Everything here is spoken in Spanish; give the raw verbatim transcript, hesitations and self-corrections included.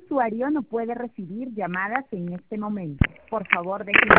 usuario no puede recibir llamadas en este momento. Por favor, deje